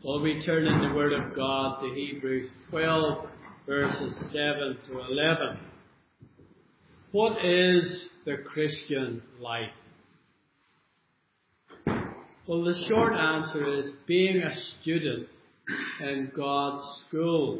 Well, we turn in the Word of God to Hebrews 12, verses 7 to 11. What is the Christian life? Well, the short answer is being a student in God's school.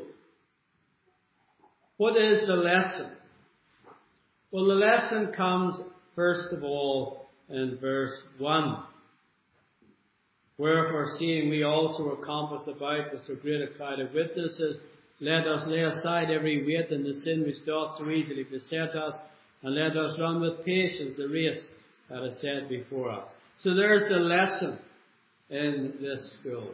What is the lesson? Well, the lesson comes, first of all, in verse 1. Wherefore, seeing we also are compassed about with so great a cloud of witnesses, let us lay aside every weight and the sin which doth so easily beset us, and let us run with patience the race that is set before us. So there's the lesson in this school.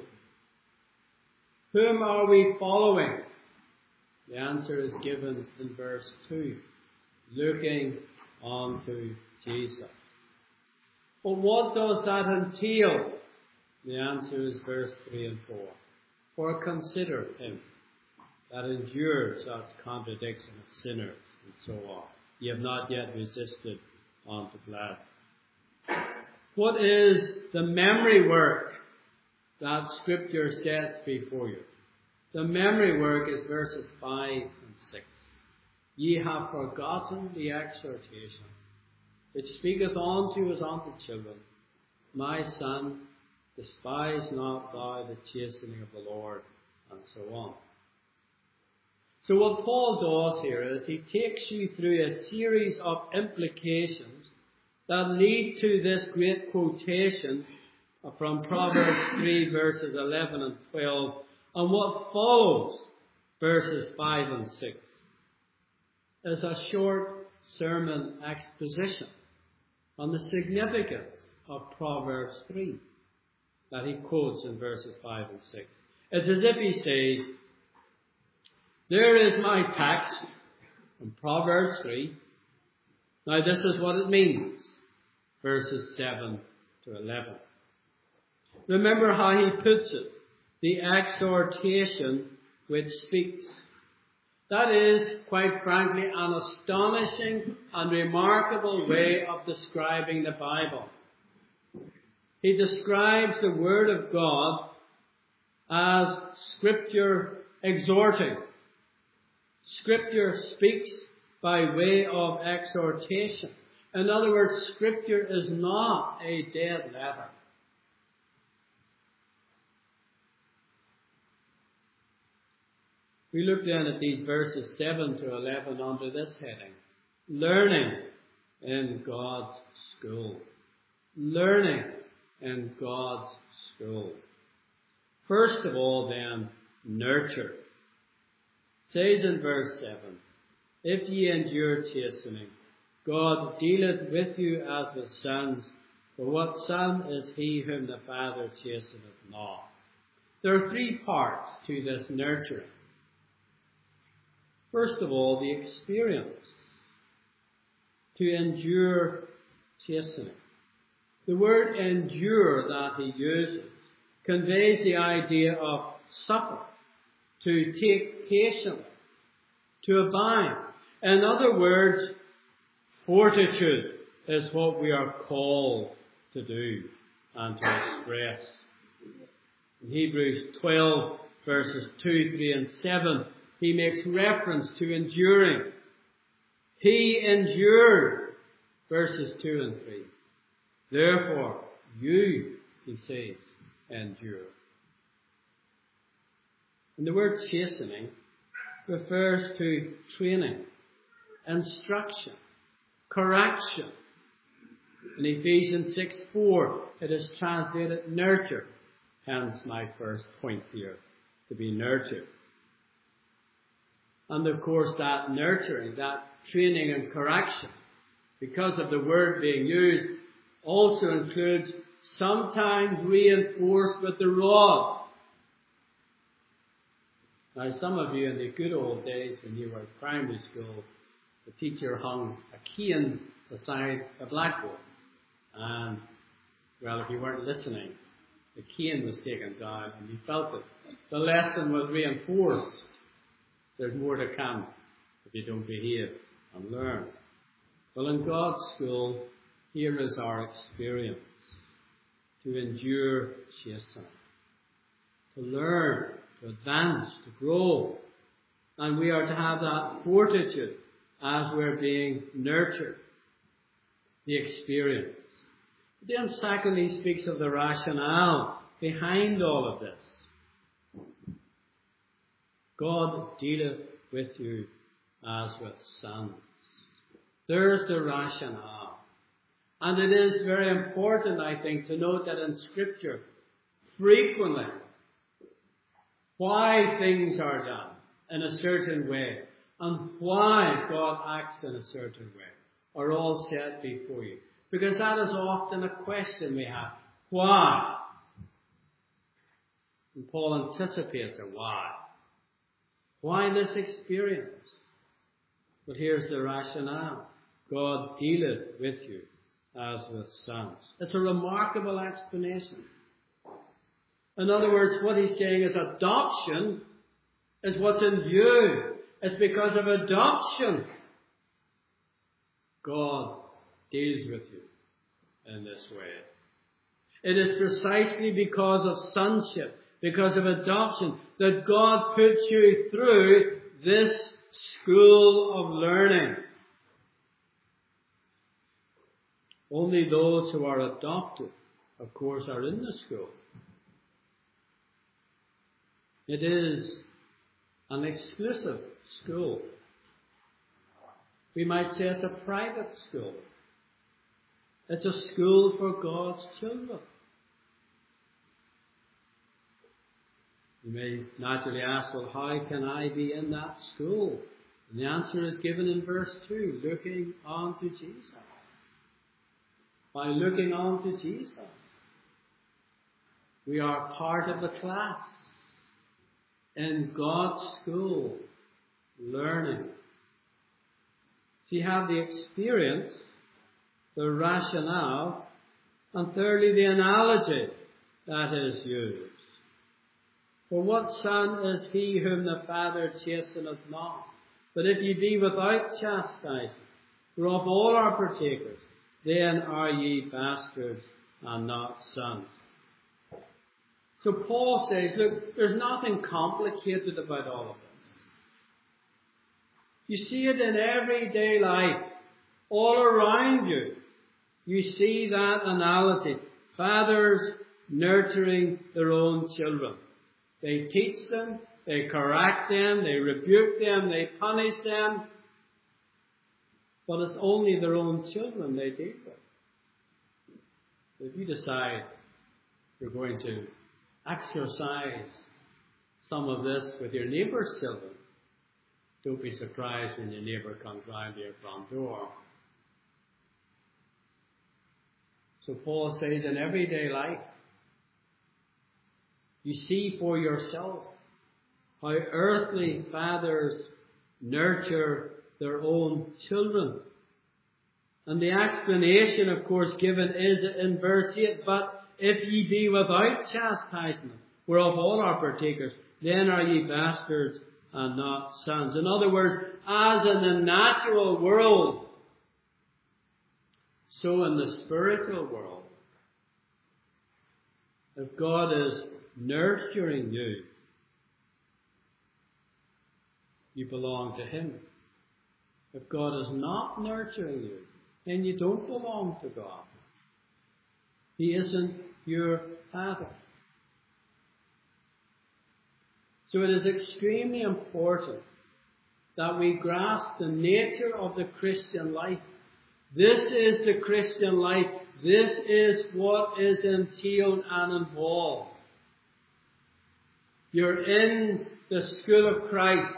Whom are we following? The answer is given in verse 2. Looking unto Jesus. But what does that entail? The answer is verse 3 and 4. For consider him that endures such contradiction of sinners and so on. Ye have not yet resisted unto blood. What is the memory work that Scripture sets before you? The memory work is verses 5 and 6. Ye have forgotten the exhortation, which speaketh unto us unto children. My son, despise not thou the chastening of the Lord, and so on. So what Paul does here is he takes you through a series of implications that lead to this great quotation from Proverbs 3 verses 11 and 12, and what follows verses 5 and 6 is a short sermon exposition on the significance of Proverbs 3 that he quotes in verses 5 and 6. It's as if he says, there is my text from Proverbs 3. Now this is what it means. Verses 7 to 11. Remember how he puts it. The exhortation which speaks. That is, quite frankly, an astonishing and remarkable way of describing the Bible. He describes the Word of God as Scripture exhorting. Scripture speaks by way of exhortation. In other words, Scripture is not a dead letter. We look then at these verses 7 to 11 under this heading. Learning in God's school. Learning in God's school. First of all then, nurture. It says in verse 7, if ye endure chastening, God dealeth with you as with sons, for what son is he whom the Father chasteneth not? There are three parts to this nurturing. First of all, the experience to endure chastening. The word endure that he uses conveys the idea of suffer, to take patiently, to abide. In other words, fortitude is what we are called to do and to express. In Hebrews 12, verses 2, 3 and 7, he makes reference to enduring. He endured, verses 2 and 3. Therefore, you, he says, endure. And the word chastening refers to training, instruction, correction. In Ephesians 6:4, it is translated nurture. Hence my first point here, to be nurtured. And of course that nurturing, that training and correction, because of the word being used, also includes sometimes reinforced with the rod. Now some of you in the good old days when you were in primary school, the teacher hung a cane beside the blackboard. And, well, if you weren't listening, the cane was taken down and you felt it. The lesson was reinforced. There's more to come if you don't behave and learn. Well, in God's school, here is our experience to endure chastening. to learn, to advance, to grow. And we are to have that fortitude as we're being nurtured. The experience. Then secondly, he speaks of the rationale behind all of this. God dealeth with you as with sons. There's the rationale. And it is very important, I think, to note that in Scripture, frequently, why things are done in a certain way and why God acts in a certain way are all set before you. Because that is often a question we have. Why? And Paul anticipates a why. Why this experience? But here's the rationale. God dealeth with you as with sons. It's a remarkable explanation. In other words, what he's saying is adoption is what's in view. It's because of adoption God deals with you in this way. It is precisely because of sonship, because of adoption, that God puts you through this school of learning. Only those who are adopted, of course, are in the school. It is an exclusive school. We might say it's a private school. It's a school for God's children. You may naturally ask, well, how can I be in that school? And the answer is given in verse 2, looking on to Jesus. By looking on to Jesus, we are part of the class in God's school, learning. So you have the experience, the rationale, and thirdly, the analogy that is used. For what son is he whom the Father chasteneth not? But if ye be without chastisement, whereof all are partakers, then are ye bastards and not sons. So Paul says, look, there's nothing complicated about all of this. You see it in everyday life, all around you. You see that analogy. Fathers nurturing their own children. They teach them, they correct them, they rebuke them, they punish them. But it's only their own children they deal with. If you decide you're going to exercise some of this with your neighbour's children, don't be surprised when your neighbour comes round to your front door. So Paul says in everyday life, you see for yourself how earthly fathers nurture their own children. And the explanation, of course, given is in verse 8, but if ye be without chastisement, whereof all are partakers, then are ye bastards and not sons. In other words, as in the natural world, so in the spiritual world. If God is nurturing you, you belong to Him. If God is not nurturing you, then you don't belong to God. He isn't your Father. So it is extremely important that we grasp the nature of the Christian life. This is the Christian life. This is what is entailed and involved. You're in the school of Christ.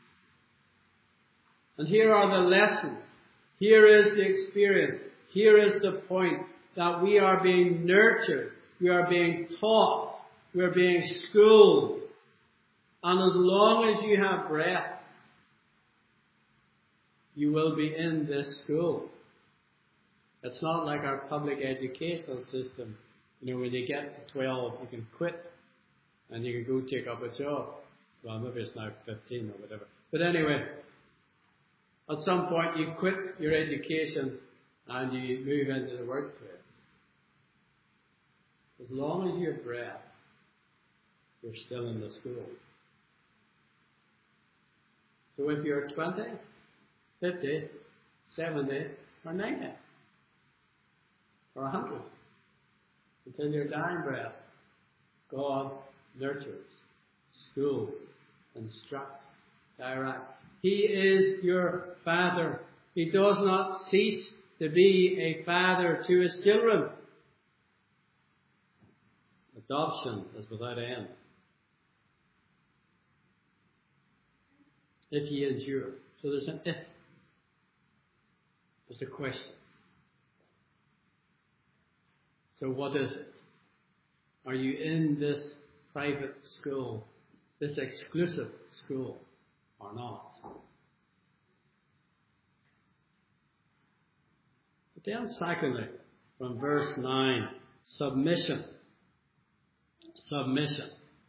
And here are the lessons. Here is the experience. Here is the point that we are being nurtured. We are being taught. We are being schooled. And as long as you have breath, you will be in this school. It's not like our public educational system. You know, when you get to 12, you can quit and you can go take up a job. Well, maybe it's now 15 or whatever. But anyway, at some point you quit your education and you move into the workplace. As long as you have breath, you're still in the school. So if you're 20, 50, 70, or 90, or 100, until your dying breath, God nurtures, schools, instructs, directs. He is your Father. He does not cease to be a father to his children. Adoption is without end. If ye endure. So there's an if. There's a question. So what is it? Are you in this private school, this exclusive school, or not? But then secondly, from verse 9, submission. Submission.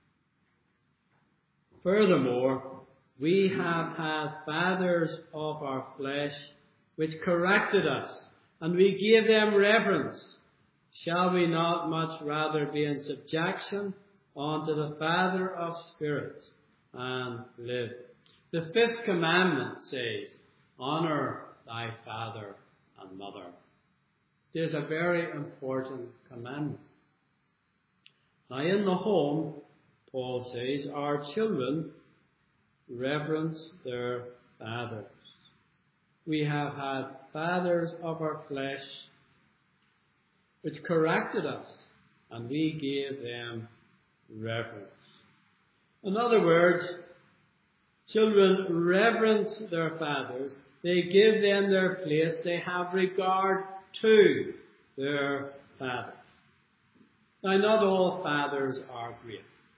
Furthermore, we have had fathers of our flesh which corrected us, and we gave them reverence. Shall we not much rather be in subjection unto the Father of spirits and live? The fifth commandment says, honor thy father and mother. It is a very important commandment. Now in the home, Paul says, our children reverence their fathers. We have had fathers of our flesh which corrected us, and we gave them reverence. In other words, children reverence their fathers. They give them their place. They have regard to their fathers. Now, not all fathers are great.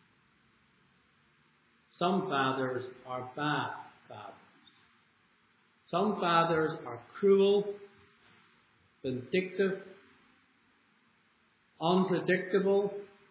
Some fathers are bad fathers. Some fathers are cruel, vindictive, unpredictable,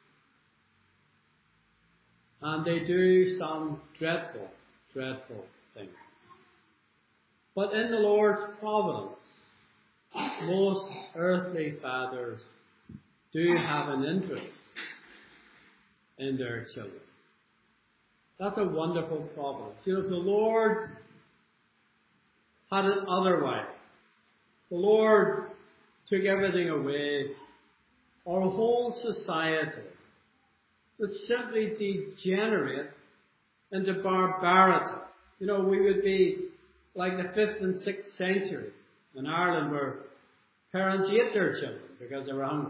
and they do some dreadful, dreadful things. But in the Lord's providence, most earthly fathers do have an interest in their children. That's a wonderful providence. You know, if the Lord had it otherwise, the Lord took everything away, our whole society would simply degenerate into barbarity. You know, we would be like the 5th and 6th century in Ireland, where parents ate their children because they were hungry.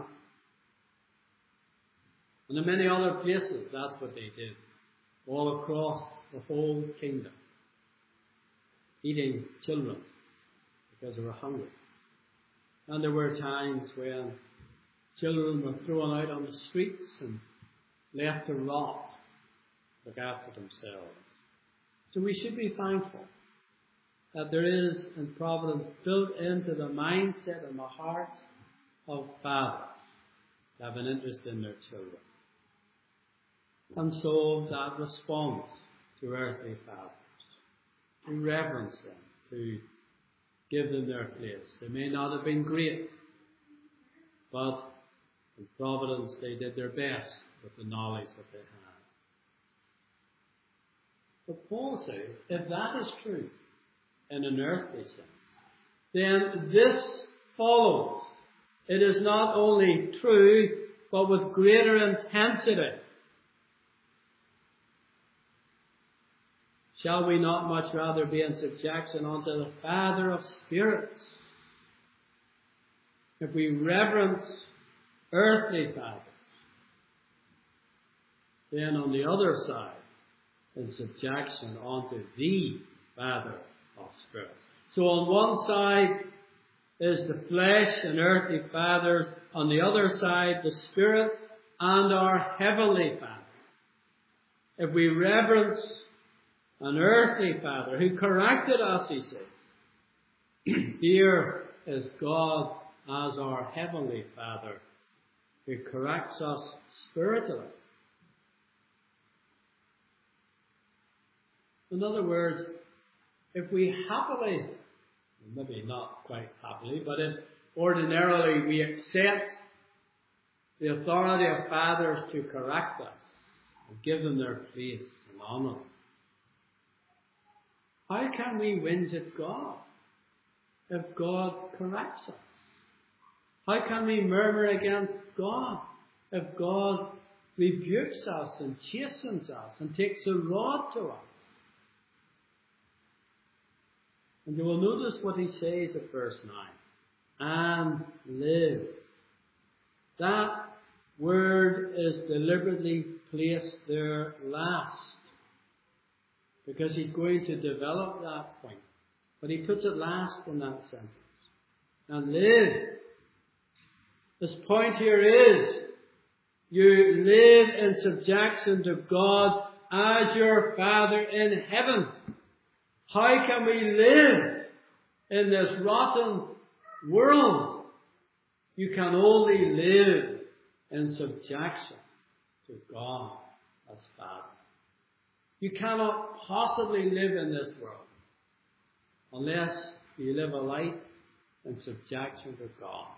And in many other places, that's what they did, all across the whole kingdom, eating children because they were hungry. And there were times when children were thrown out on the streets and left to rot, look after themselves. So we should be thankful that there is in providence built into the mindset and the hearts of fathers to have an interest in their children. And so that response to earthly fathers, to reverence them, to give them their place. They may not have been great, but in providence they did their best with the knowledge that they had. But Paul says, if that is true in an earthly sense, then this follows. It is not only true, but with greater intensity. Shall we not much rather be in subjection unto the Father of spirits? If we reverence earthly fathers, then on the other side, in subjection unto the Father of spirits. So on one side is the flesh and earthly fathers, on the other side the Spirit and our heavenly Father. If we reverence an earthly father who corrected us, he says, here is God as our heavenly Father who corrects us spiritually. In other words, if we happily, maybe not quite happily, but if ordinarily we accept the authority of fathers to correct us, and give them their place and honour them. How can we whinge at God if God corrects us? How can we murmur against God if God rebukes us and chastens us and takes a rod to us? And you will notice what he says at verse 9. And live. That word is deliberately placed there last, because he's going to develop that point. But he puts it last in that sentence. And live. This point here is, you live in subjection to God as your Father in heaven. How can we live in this rotten world? You can only live in subjection to God as Father. You cannot possibly live in this world unless you live a life in subjection to God.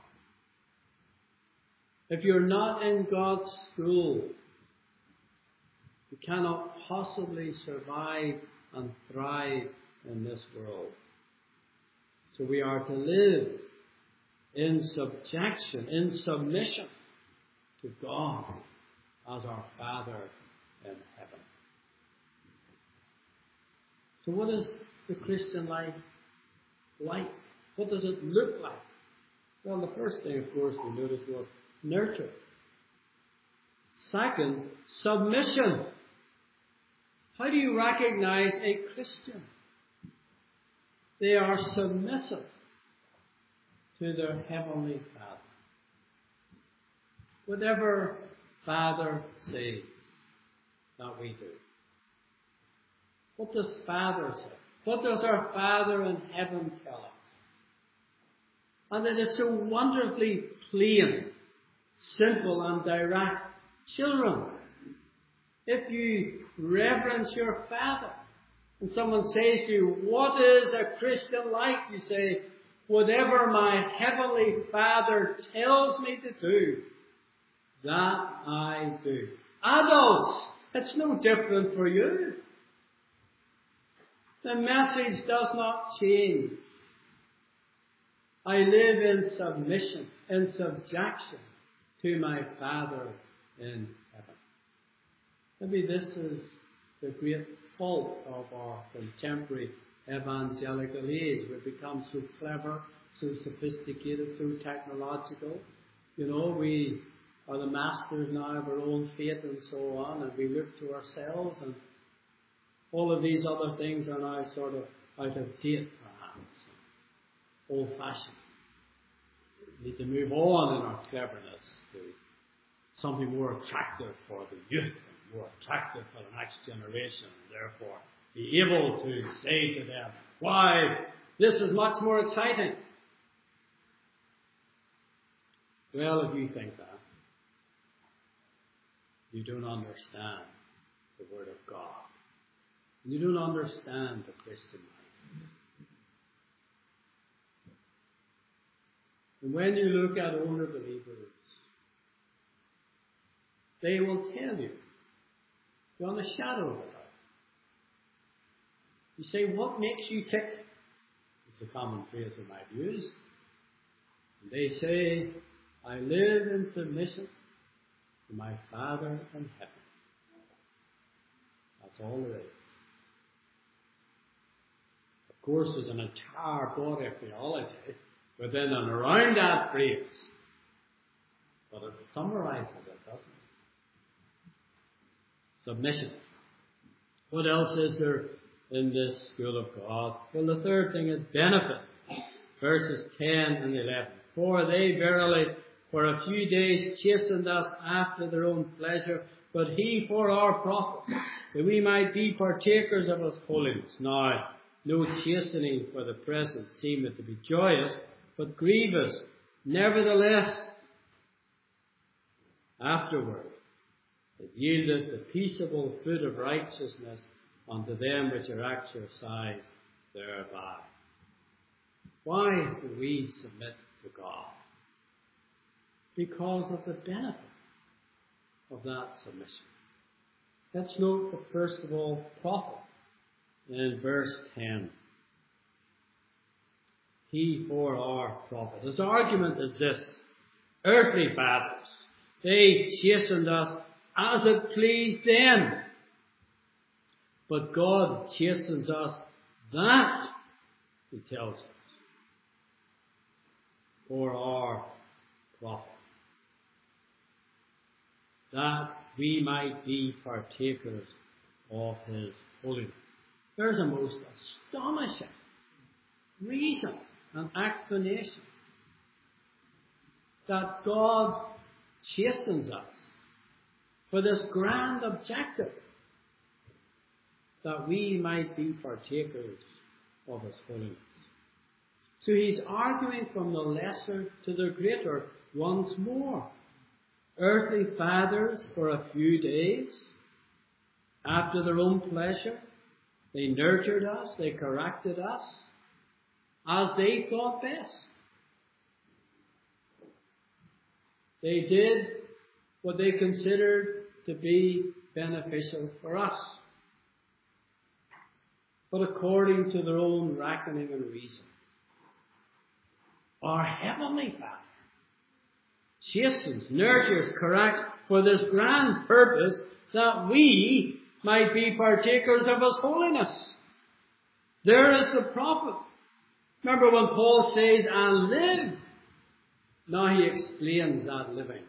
If you're not in God's school, you cannot possibly survive and thrive in this world. So we are to live in subjection, in submission to God as our Father in heaven. So what is the Christian life like? What does it look like? Well, the first thing, of course, we notice was nurture. Second, submission. How do you recognize a Christian? They are submissive to their Heavenly Father. Whatever Father says, that we do. What does Father say? What does our Father in heaven tell us? And it is so wonderfully plain, simple and direct. Children, if you reverence your Father, and someone says to you, what is a Christian like? You say, whatever my Heavenly Father tells me to do, that I do. Adults, it's no different for you. The message does not change. I live in submission, in subjection to my Father in heaven. Maybe this is the great fault of our contemporary evangelical age. We've become so clever, so sophisticated, so technological. We are the masters now of our own fate and so on, and we look to ourselves, and all of these other things are now sort of out of date, perhaps, old-fashioned. We need to move on in our cleverness to something more attractive for the youth, and more attractive for the next generation, and therefore be able to say to them, why, this is much more exciting. Well, if you think that, you don't understand the Word of God. You don't understand the Christian life. And when you look at older believers, they will tell you, beyond a shadow of a doubt. You say, what makes you tick? It's a common phrase they might use. And they say, I live in submission to my Father in heaven. That's all there is. Of course, there's an entire body of theology within and around that phrase. But it summarizes it, doesn't it? Submission. What else is there in this school of God? Well, the third thing is benefit. Verses 10 and 11. For they verily for a few days chastened us after their own pleasure, but he for our profit, that we might be partakers of his holiness. Now, no chastening for the present seemeth to be joyous, but grievous. Nevertheless, afterward, it yieldeth the peaceable fruit of righteousness unto them which are exercised thereby. Why do we submit to God? Because of the benefit of that submission. Let's note the first of all prophet in verse 10. He for our profit. His argument is this: earthly fathers, they chastened us as it pleased them. But God chastens us that, he tells us, for our profit, that we might be partakers of his holiness. There's a most astonishing reason and explanation that God chastens us for this grand objective, that we might be partakers of his holiness. So he's arguing from the lesser to the greater once more. Earthly fathers for a few days, after their own pleasure, they nurtured us, they corrected us, as they thought best. They did what they considered to be beneficial for us, but according to their own reckoning and reason. Our Heavenly Father chastens, nurtures, corrects for this grand purpose, that we might be partakers of his holiness. There is the prophet. Remember when Paul says, and live. Now he explains that living.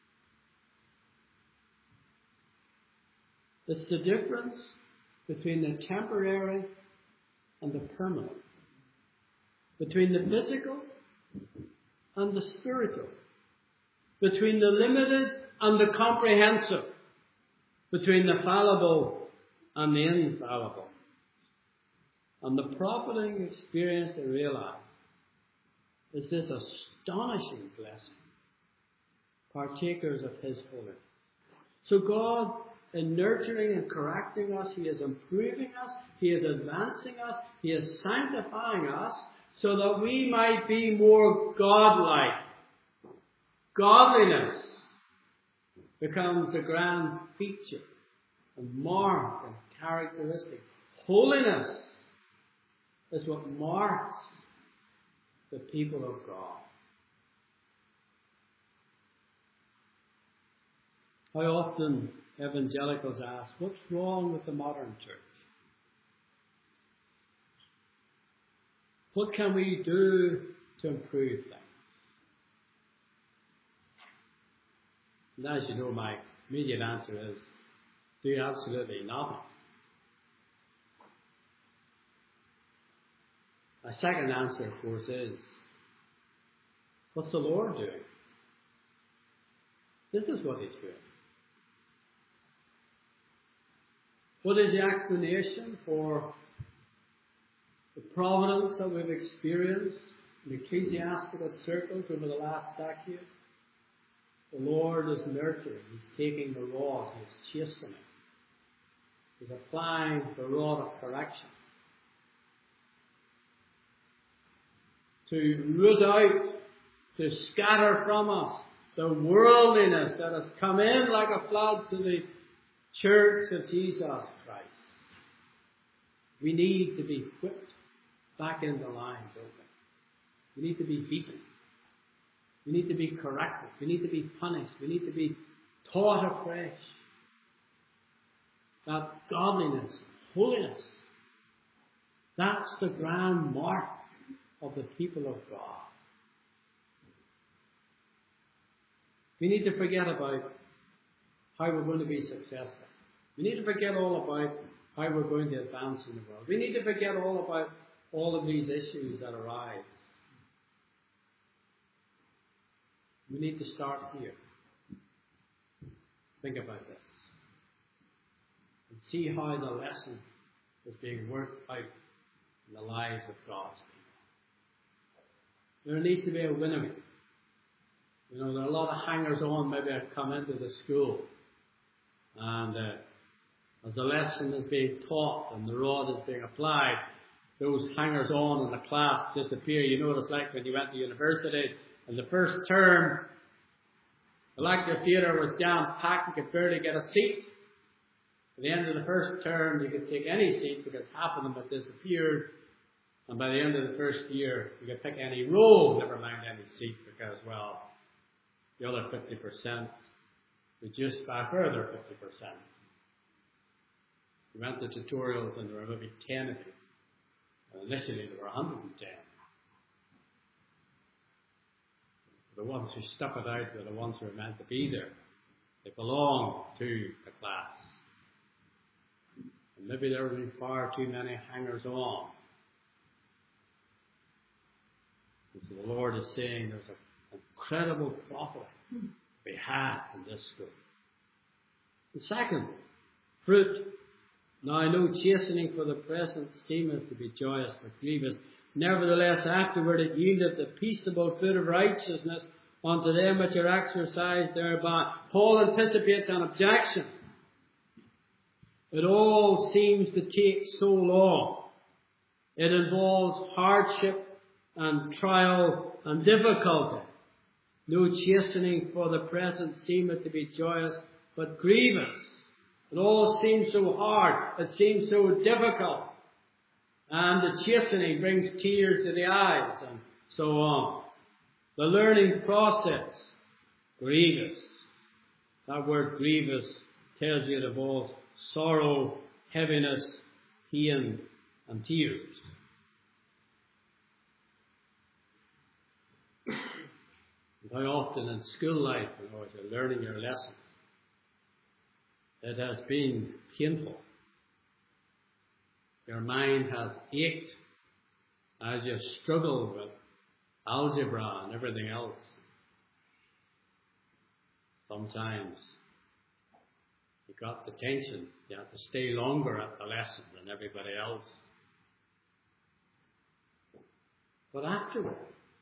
It's the difference between the temporary and the permanent, between the physical and the spiritual, between the limited and the comprehensive, between the fallible and the infallible. And the profiting experience to realize is this astonishing blessing, partakers of his holiness. So God, in nurturing and correcting us, he is improving us, he is advancing us, he is sanctifying us, so that we might be more godlike. Godliness becomes a grand feature and mark and characteristic. Holiness is what marks the people of God. How often evangelicals ask, what's wrong with the modern church? What can we do to improve things? And as you know, my immediate answer is, do absolutely nothing. My second answer, of course, is, what's the Lord doing? This is what he's doing. What is the explanation for the providence that we've experienced in ecclesiastical circles over the last decade? The Lord is nurturing. He's taking the rod. He's chastening. He's applying the rod of correction to root out, to scatter from us the worldliness that has come in like a flood to the church of Jesus Christ. We need to be whipped back into line, don't we? We need to be beaten. We need to be corrected. We need to be punished. We need to be taught afresh. That godliness, holiness, that's the grand mark of the people of God. We need to forget about how we're going to be successful. We need to forget all about how we're going to advance in the world. We need to forget all about all of these issues that arise. We need to start here. Think about this. And see how the lesson is being worked out in the lives of God's people. There needs to be a winnowing. You know, there are a lot of hangers-on maybe have come into the school. And as the lesson is being taught and the rod is being applied, those hangers-on in the class disappear. You know what it's like when you went to university. In the first term, the lecture theatre was jam-packed. You could barely get a seat. At the end of the first term, you could take any seat because half of them had disappeared. And by the end of the first year, you could pick any row, never mind any seat, because, well, the other 50% reduced by a further 50%. We went to tutorials and there were maybe 10 of you. And initially there were 110. The ones who stuck it out were the ones who were meant to be there. They belonged to the class. And maybe there were far too many hangers-on. So the Lord is saying there's an incredible profit we had in this school. The second, fruit. Now I know chastening for the present seemeth to be joyous but grievous. Nevertheless afterward it yieldeth the peaceable fruit of righteousness unto them which are exercised thereby. Paul anticipates an objection. It all seems to take so long. It involves hardship and trial and difficulty. No chastening for the present seemeth to be joyous but grievous. It all seems so hard. It seems so difficult. And the chastening brings tears to the eyes and so on. The learning process, grievous. That word grievous tells you it involves sorrow, heaviness, pain and tears. And how often in school life, as you're learning your lessons, it has been painful. Your mind has ached as you struggle with algebra and everything else. Sometimes you got the tension. You have to stay longer at the lesson than everybody else. But afterward,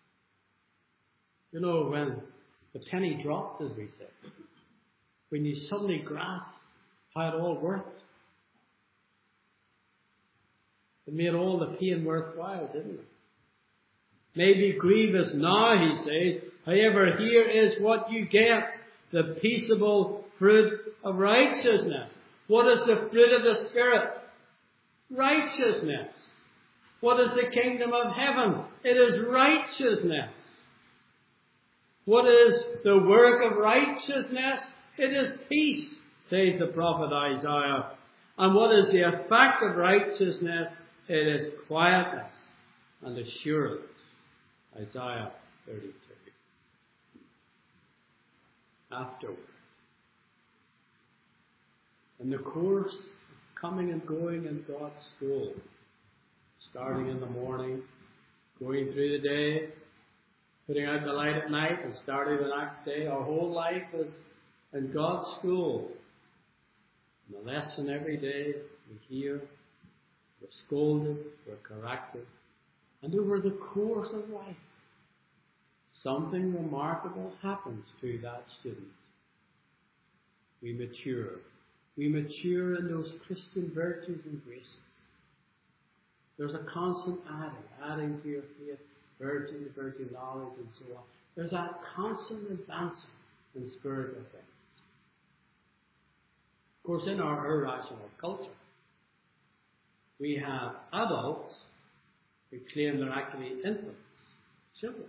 when the penny dropped, as we say, when you suddenly grasp how it all worked, it made all the pain worthwhile, didn't it? Maybe grievous now, he says. However, here is what you get. The peaceable fruit of righteousness. What is the fruit of the Spirit? Righteousness. What is the kingdom of heaven? It is righteousness. What is the work of righteousness? It is peace, says the prophet Isaiah. And what is the effect of righteousness? It is quietness and assurance. Isaiah 32. Afterward, in the course of coming and going in God's school, starting in the morning, going through the day, putting out the light at night and starting the next day, our whole life is in God's school. And the lesson every day we hear, we're scolded, we're corrected, and over the course of life, something remarkable happens to that student. We mature. We mature in those Christian virtues and graces. There's a constant adding to your faith, virtue, knowledge, and so on. There's that constant advancing in spiritual things. Of course, in our irrational culture, we have adults who claim they're actually infants, children.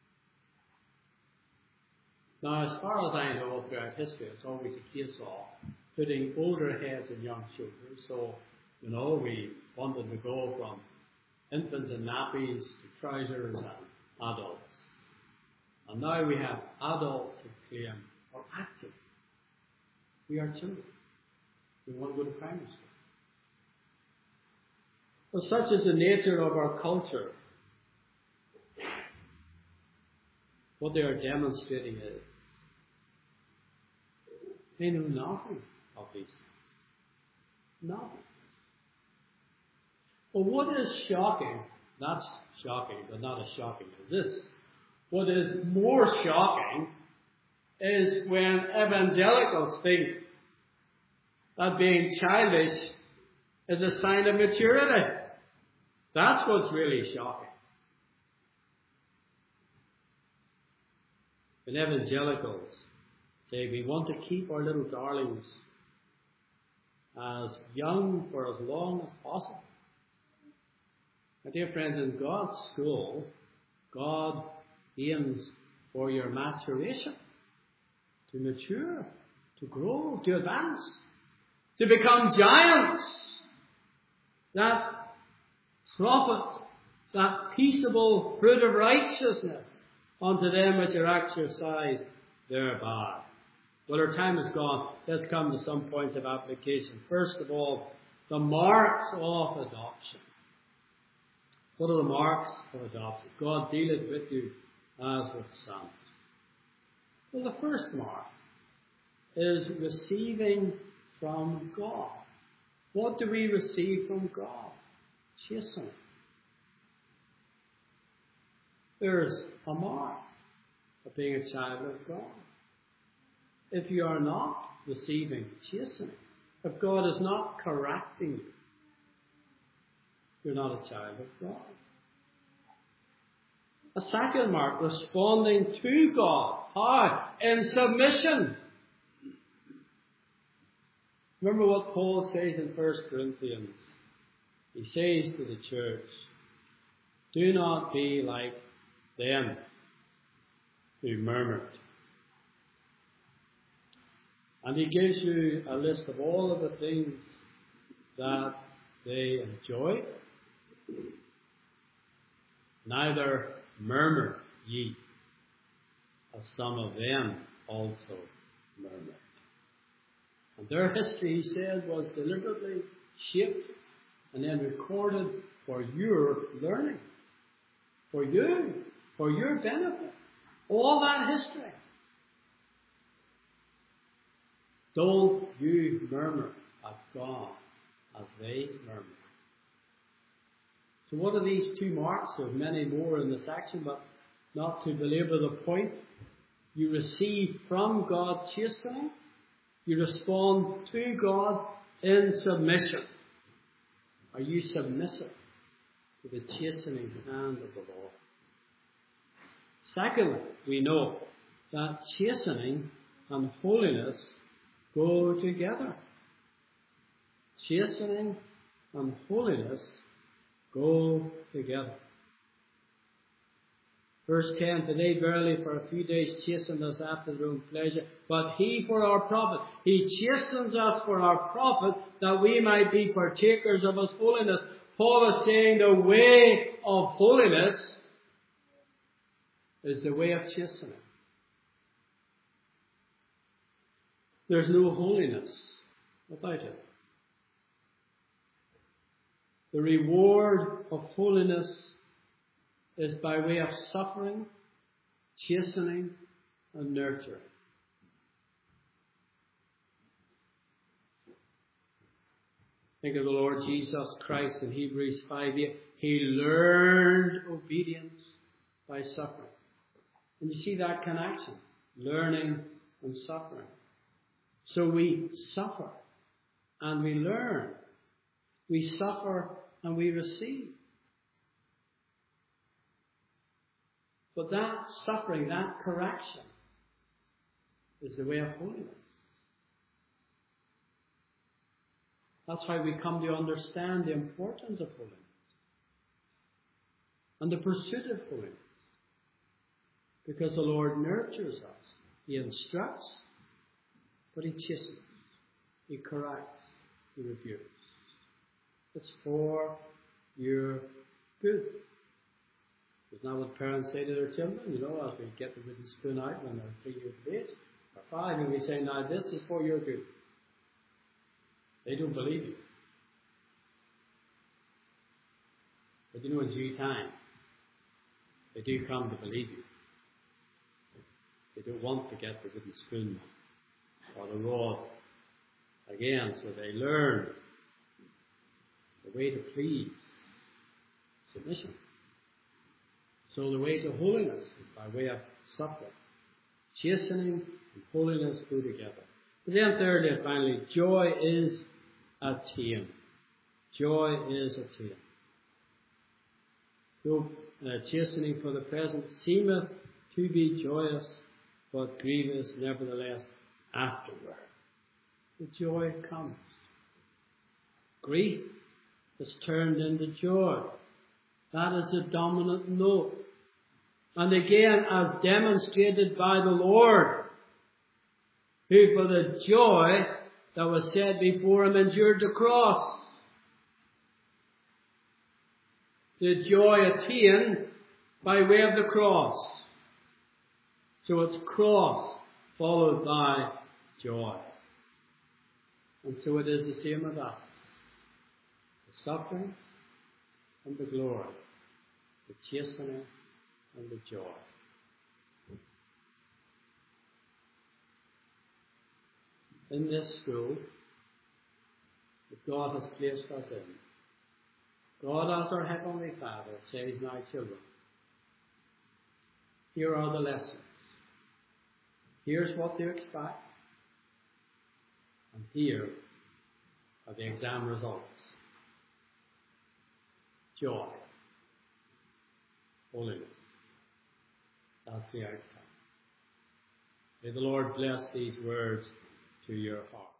Now, as far as I know, throughout history, it's always a case of putting older heads in young children. So, we wanted to go from infants and nappies to trousers and adults. And now we have adults who claim, or active, we are children. We want to go to primary school. Well, such is the nature of our culture. What they are demonstrating is they know nothing of these things. Nothing. Well, what is shocking, that's shocking, but not as shocking as this. What is more shocking is when evangelicals think that being childish is a sign of maturity. That's what's really shocking. When evangelicals say we want to keep our little darlings as young for as long as possible. My dear friends, in God's school, God aims for your maturation, to mature, to grow, to advance, to become giants. That profit, that peaceable fruit of righteousness unto them which are exercised thereby. Well, our time is gone. Let's come to some points of application. First of all, the marks of adoption. What are the marks of adoption? God dealeth with you as with sons. Well, the first mark is receiving from God. What do we receive from God? Chastening. There's a mark of being a child of God. If you are not receiving chastening, if God is not correcting you, you're not a child of God. A second mark, responding to God. How? In submission. Remember what Paul says in 1 Corinthians. He says to the church, do not be like them who murmured. And he gives you a list of all of the things that they enjoy. Neither murmur ye, as some of them also murmured. And their history, he said, was deliberately shaped and then recorded for your learning, for you, for your benefit. All that history. Don't you murmur at God as they murmur. So what are these two marks? There's many more in the section, but not to belabor the point. You receive from God chastening. You respond to God in submission. Are you submissive to the chastening hand of the Lord? Secondly, we know that chastening and holiness go together. Chastening and holiness go together. Verse 10, for they verily for a few days chastened us after their own pleasure, but he for our profit. He chastens us for our profit, that we might be partakers of his holiness. Paul is saying the way of holiness is the way of chastening. There's no holiness without it. The reward of holiness is by way of suffering, chastening, and nurturing. Think of the Lord Jesus Christ in Hebrews 5:8. He learned obedience by suffering. And you see that connection, learning and suffering. So we suffer and we learn. We suffer and we receive. But that suffering, that correction, is the way of holiness. That's how we come to understand the importance of holiness and the pursuit of holiness. Because the Lord nurtures us. He instructs, but he chastens, he corrects, he rebukes. It's for your good. Isn't that what parents say to their children? You know, as we get the wooden spoon out when they're 3 years of age, or 5, and we say, now this is for your good. They don't believe you. But you know, in due time, they do come to believe you. They don't want to get the wooden spoon or the rod again, so they learn the way to please, submission. So the way to holiness is by way of suffering. Chastening and holiness go together. But then thirdly and finally, joy is attained. Joy is attained. Though chastening for the present seemeth to be joyous, but grievous nevertheless afterward. The joy comes. Grief is turned into joy. That is the dominant note. And again, as demonstrated by the Lord, who for the joy that was set before him endured the cross. The joy attained by way of the cross. So it's cross followed by joy. And so it is the same with us. The suffering and the glory. The chastening and the joy. In this school that God has placed us in, God as our Heavenly Father says, "My children, here are the lessons. Here's what to expect. And here are the exam results. Joy. Holiness. That's the outcome." May the Lord bless these words to your heart.